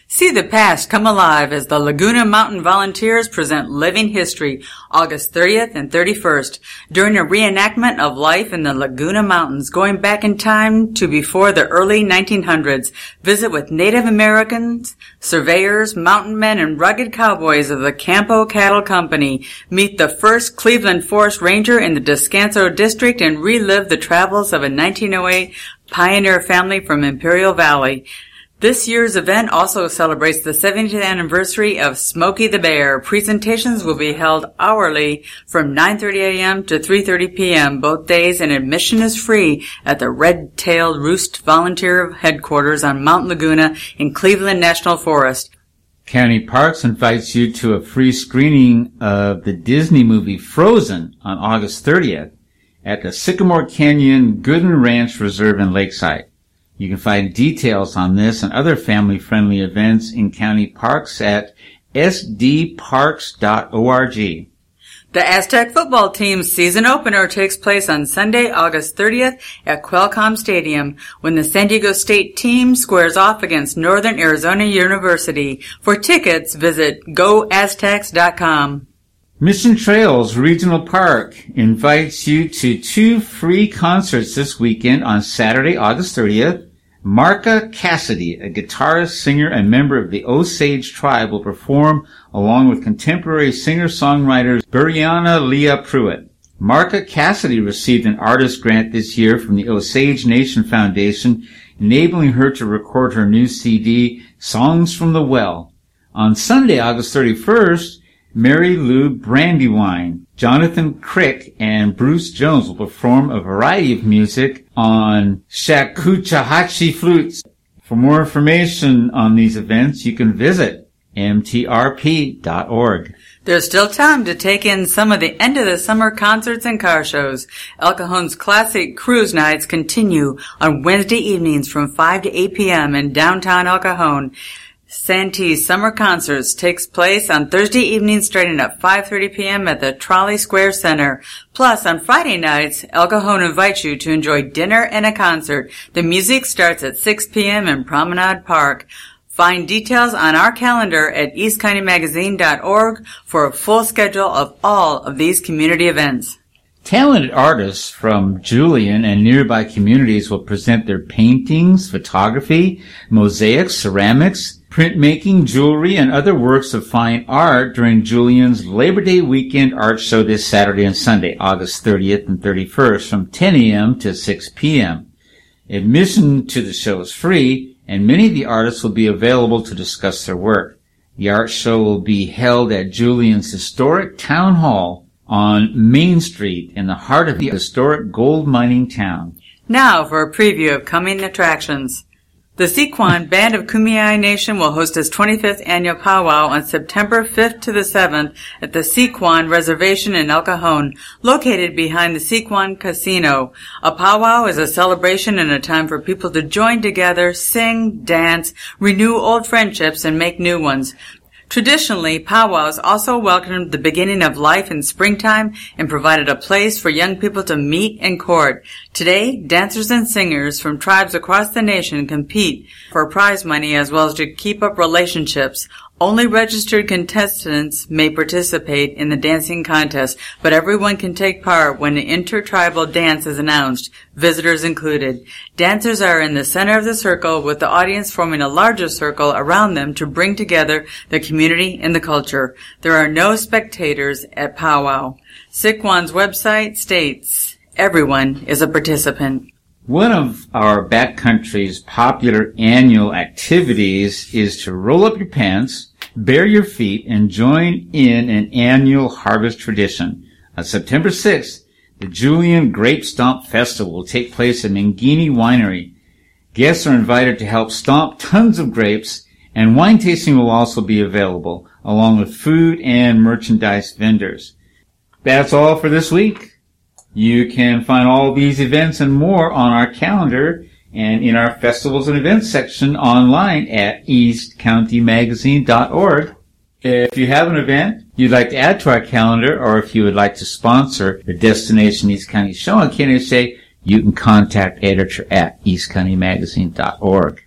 See the past come alive as the Laguna Mountain Volunteers present Living History, August thirtieth and thirty-first, during a reenactment of life in the Laguna Mountains, going back in time to before the early nineteen hundreds. Visit with Native Americans, surveyors, mountain men, and rugged cowboys of the Campo Cattle Company. Meet the first Cleveland Forest Ranger in the Descanso District and relive the travels of a nineteen oh eight pioneer family from Imperial Valley. This year's event also celebrates the seventieth anniversary of Smokey the Bear. Presentations will be held hourly from nine thirty a.m. to three thirty p.m. both days, and admission is free at the Red-Tailed Roost Volunteer Headquarters on Mount Laguna in Cleveland National Forest. County Parks invites you to a free screening of the Disney movie Frozen on August thirtieth at the Sycamore Canyon Gooden Ranch Reserve in Lakeside. You can find details on this and other family-friendly events in county parks at s d parks dot org. The Aztec football team's season opener takes place on Sunday, August thirtieth at Qualcomm Stadium when the San Diego State team squares off against Northern Arizona University. For tickets, visit go aztecs dot com. Mission Trails Regional Park invites you to two free concerts this weekend on Saturday, August thirtieth. Marka Cassidy, a guitarist, singer, and member of the Osage tribe, will perform along with contemporary singer-songwriter Buriana Leah Pruitt. Marka Cassidy received an artist grant this year from the Osage Nation Foundation, enabling her to record her new C D, Songs from the Well. On Sunday, August thirty-first, Mary Lou Brandywine, Jonathan Crick, and Bruce Jones will perform a variety of music on shakuchahachi flutes. For more information on these events, you can visit m t r p dot org. There's still time to take in some of the end of the summer concerts and car shows. El Cajon's classic cruise nights continue on Wednesday evenings from five to eight p.m. in downtown El Cajon. Santee's Summer Concerts takes place on Thursday evening starting at five thirty p.m. at the Trolley Square Center. Plus, on Friday nights, El Cajon invites you to enjoy dinner and a concert. The music starts at six p.m. in Promenade Park. Find details on our calendar at east county magazine dot org for a full schedule of all of these community events. Talented artists from Julian and nearby communities will present their paintings, photography, mosaics, ceramics, printmaking, jewelry, and other works of fine art during Julian's Labor Day weekend art show this Saturday and Sunday, August thirtieth and thirty-first, from ten a.m. to six p.m. Admission to the show is free, and many of the artists will be available to discuss their work. The art show will be held at Julian's historic town hall on Main Street in the heart of the historic gold mining town. Now for a preview of coming attractions. The Sequan Band of Kumeyaay Nation will host its twenty-fifth annual powwow on September fifth to the seventh at the Sequan Reservation in El Cajon, located behind the Sequan Casino. A powwow is a celebration and a time for people to join together, sing, dance, renew old friendships, and make new ones. Traditionally, powwows also welcomed the beginning of life in springtime and provided a place for young people to meet and court. Today, dancers and singers from tribes across the nation compete for prize money as well as to keep up relationships. Only registered contestants may participate in the dancing contest, but everyone can take part when an intertribal dance is announced, visitors included. Dancers are in the center of the circle, with the audience forming a larger circle around them to bring together the community and the culture. There are no spectators at powwow. Sequan's website states, everyone is a participant. One of our backcountry's popular annual activities is to roll up your pants, bare your feet, and join in an annual harvest tradition. On September sixth, the Julian Grape Stomp Festival will take place at Mangini Winery. Guests are invited to help stomp tons of grapes, and wine tasting will also be available, along with food and merchandise vendors. That's all for this week. You can find all these events and more on our calendar and in our festivals and events section online at east county magazine dot org. If you have an event you'd like to add to our calendar, or if you would like to sponsor the Destination East County show on K N S J, you can contact editor at east county magazine dot org.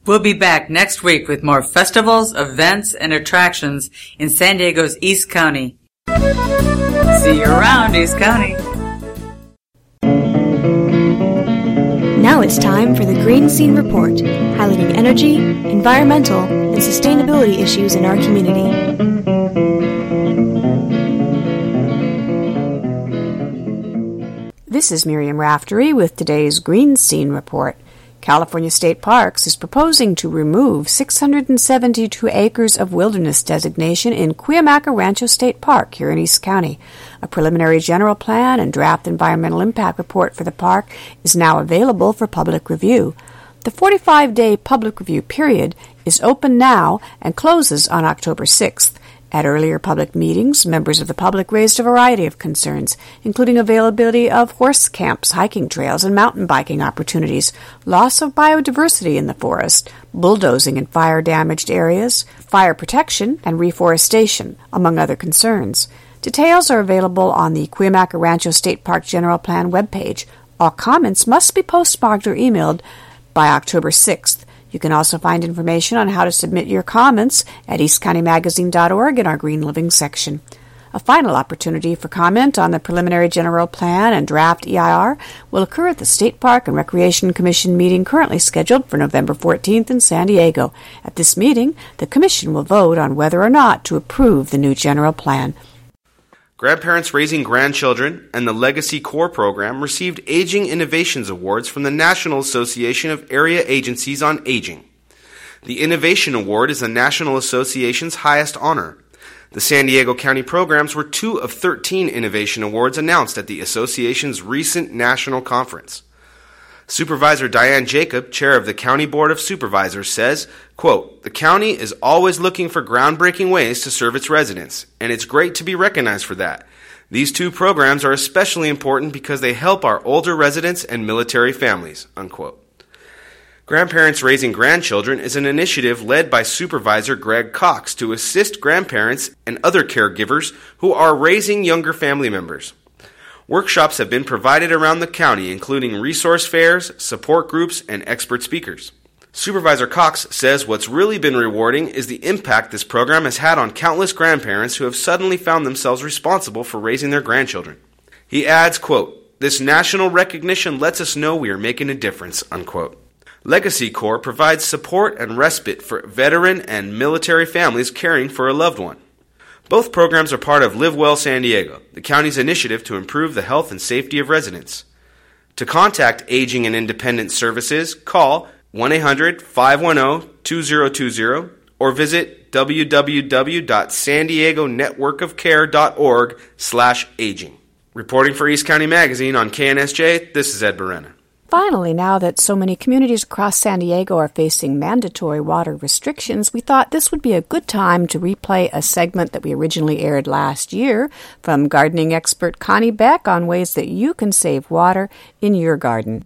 We'll be back next week with more festivals, events, and attractions in San Diego's East County. See you around, East County. Now it's time for the Green Scene Report, highlighting energy, environmental, and sustainability issues in our community. This is Miriam Raftery with today's Green Scene Report. California State Parks is proposing to remove six hundred seventy-two acres of wilderness designation in Cuyamaca Rancho State Park here in East County. A preliminary general plan and draft environmental impact report for the park is now available for public review. The forty-five day public review period is open now and closes on October sixth. At earlier public meetings, members of the public raised a variety of concerns, including availability of horse camps, hiking trails, and mountain biking opportunities, loss of biodiversity in the forest, bulldozing in fire-damaged areas, fire protection, and reforestation, among other concerns. Details are available on the Cuyamaca Rancho State Park General Plan webpage. All comments must be postmarked or emailed by October sixth. You can also find information on how to submit your comments at east county magazine dot org in our Green Living section. A final opportunity for comment on the preliminary general plan and draft E I R will occur at the State Park and Recreation Commission meeting currently scheduled for November fourteenth in San Diego. At this meeting, the Commission will vote on whether or not to approve the new general plan. Grandparents Raising Grandchildren and the Legacy Corps program received Aging Innovations Awards from the National Association of Area Agencies on Aging. The Innovation Award is the National Association's highest honor. The San Diego County programs were two of thirteen Innovation Awards announced at the association's recent national conference. Supervisor Diane Jacob, chair of the County Board of Supervisors, says, quote, "The county is always looking for groundbreaking ways to serve its residents, and it's great to be recognized for that. These two programs are especially important because they help our older residents and military families," unquote. Grandparents Raising Grandchildren is an initiative led by Supervisor Greg Cox to assist grandparents and other caregivers who are raising younger family members. Workshops have been provided around the county, including resource fairs, support groups, and expert speakers. Supervisor Cox says what's really been rewarding is the impact this program has had on countless grandparents who have suddenly found themselves responsible for raising their grandchildren. He adds, quote, "This national recognition lets us know we are making a difference," unquote. Legacy Corps provides support and respite for veteran and military families caring for a loved one. Both programs are part of Live Well San Diego, the county's initiative to improve the health and safety of residents. To contact Aging and Independent Services, call one eight hundred, five one zero, two zero two zero or visit w w w dot san diego network of care dot org slash aging. Reporting for East County Magazine on K N S J, this is Ed Berena. Finally, now that so many communities across San Diego are facing mandatory water restrictions, we thought this would be a good time to replay a segment that we originally aired last year from gardening expert Connie Beck on ways that you can save water in your garden.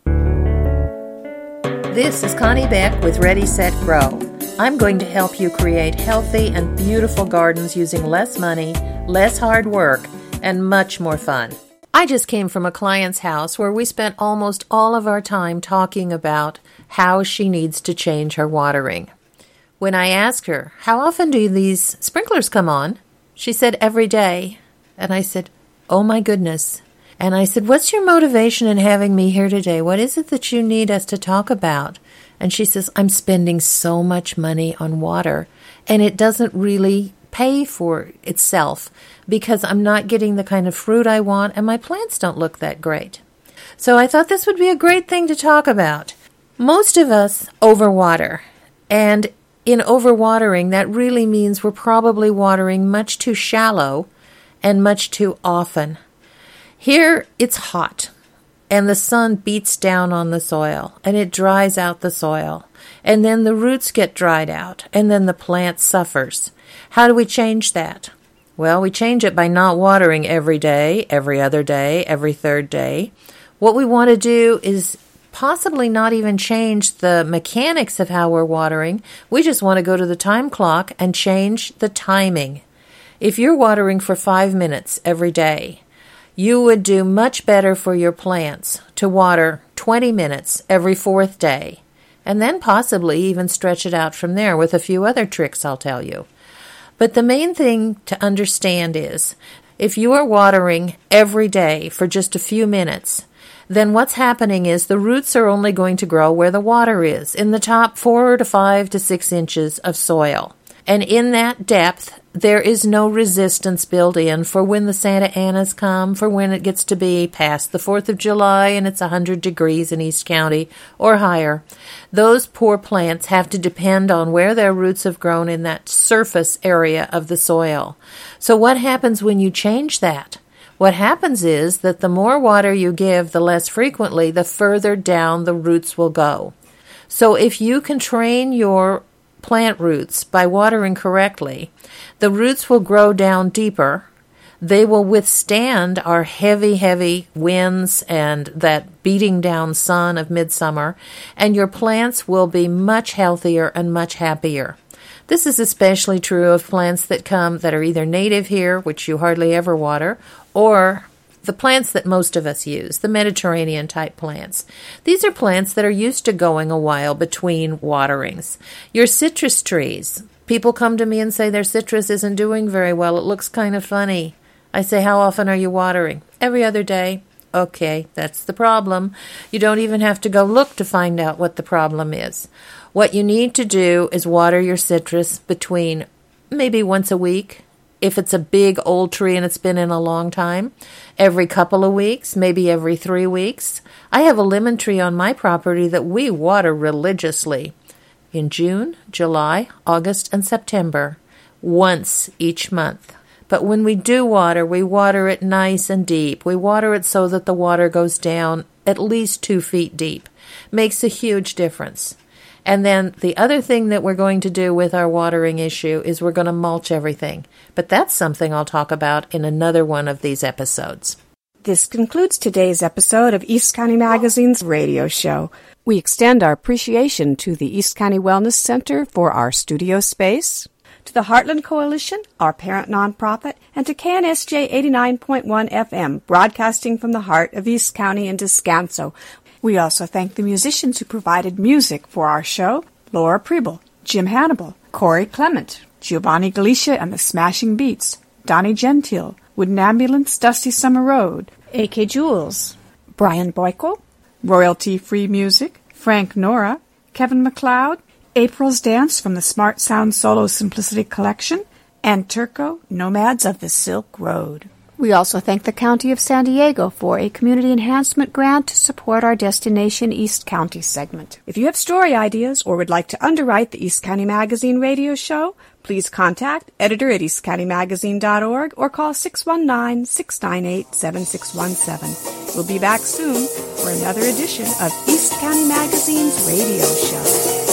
This is Connie Beck with Ready, Set, Grow. I'm going to help you create healthy and beautiful gardens using less money, less hard work, and much more fun. I just came from a client's house where we spent almost all of our time talking about how she needs to change her watering. When I asked her, "How often do these sprinklers come on?" she said, "Every day." And I said, "Oh my goodness." And I said, "What's your motivation in having me here today? What is it that you need us to talk about?" And she says, "I'm spending so much money on water, and it doesn't really pay for itself because I'm not getting the kind of fruit I want and my plants don't look that great." So I thought this would be a great thing to talk about. Most of us overwater, and in overwatering, that really means we're probably watering much too shallow and much too often. Here it's hot, and the sun beats down on the soil, and it dries out the soil, and then the roots get dried out, and then the plant suffers. How do we change that? Well, we change it by not watering every day, every other day, every third day. What we want to do is possibly not even change the mechanics of how we're watering. We just want to go to the time clock and change the timing. If you're watering for five minutes every day, you would do much better for your plants to water twenty minutes every fourth day and then possibly even stretch it out from there with a few other tricks I'll tell you. But the main thing to understand is, if you are watering every day for just a few minutes, then what's happening is the roots are only going to grow where the water is, in the top four to five to six inches of soil. And in that depth, there is no resistance built in for when the Santa Anas come, for when it gets to be past the fourth of July and it's one hundred degrees in East County or higher. Those poor plants have to depend on where their roots have grown in that surface area of the soil. So what happens when you change that? What happens is that the more water you give, the less frequently, the further down the roots will go. So if you can train your plant roots by watering correctly, the roots will grow down deeper. They will withstand our heavy, heavy winds and that beating down sun of midsummer, and your plants will be much healthier and much happier. This is especially true of plants that come that are either native here, which you hardly ever water, or the plants that most of us use, the Mediterranean type plants. These are plants that are used to going a while between waterings. Your citrus trees, people come to me and say their citrus isn't doing very well. It looks kind of funny. I say, how often are you watering? Every other day. Okay, that's the problem. You don't even have to go look to find out what the problem is. What you need to do is water your citrus between maybe once a week. If it's a big old tree and it's been in a long time, every couple of weeks, maybe every three weeks. I have a lemon tree on my property that we water religiously in June, July, August, and September, once each month. But when we do water, we water it nice and deep. We water it so that the water goes down at least two feet deep. Makes a huge difference. And then the other thing that we're going to do with our watering issue is we're going to mulch everything. But that's something I'll talk about in another one of these episodes. This concludes today's episode of East County Magazine's radio show. We extend our appreciation to the East County Wellness Center for our studio space, to the Heartland Coalition, our parent nonprofit, and to K N S J eighty-nine point one F M, broadcasting from the heart of East County in Descanso. We also thank the musicians who provided music for our show: Laura Preble, Jim Hannibal, Corey Clement, Giovanni Galicia and the Smashing Beats, Donnie Gentile, Wooden Ambulance, Dusty Summer Road, A K Jules, Brian Boyko, Royalty-Free Music, Frank Nora, Kevin MacLeod, April's Dance from the Smart Sound Solo Simplicity Collection, and Turco, Nomads of the Silk Road. We also thank the County of San Diego for a community enhancement grant to support our Destination East County segment. If you have story ideas or would like to underwrite the East County Magazine radio show, please contact editor at east county magazine dot org or call six one nine, six nine eight, seven six one seven. We'll be back soon for another edition of East County Magazine's radio show.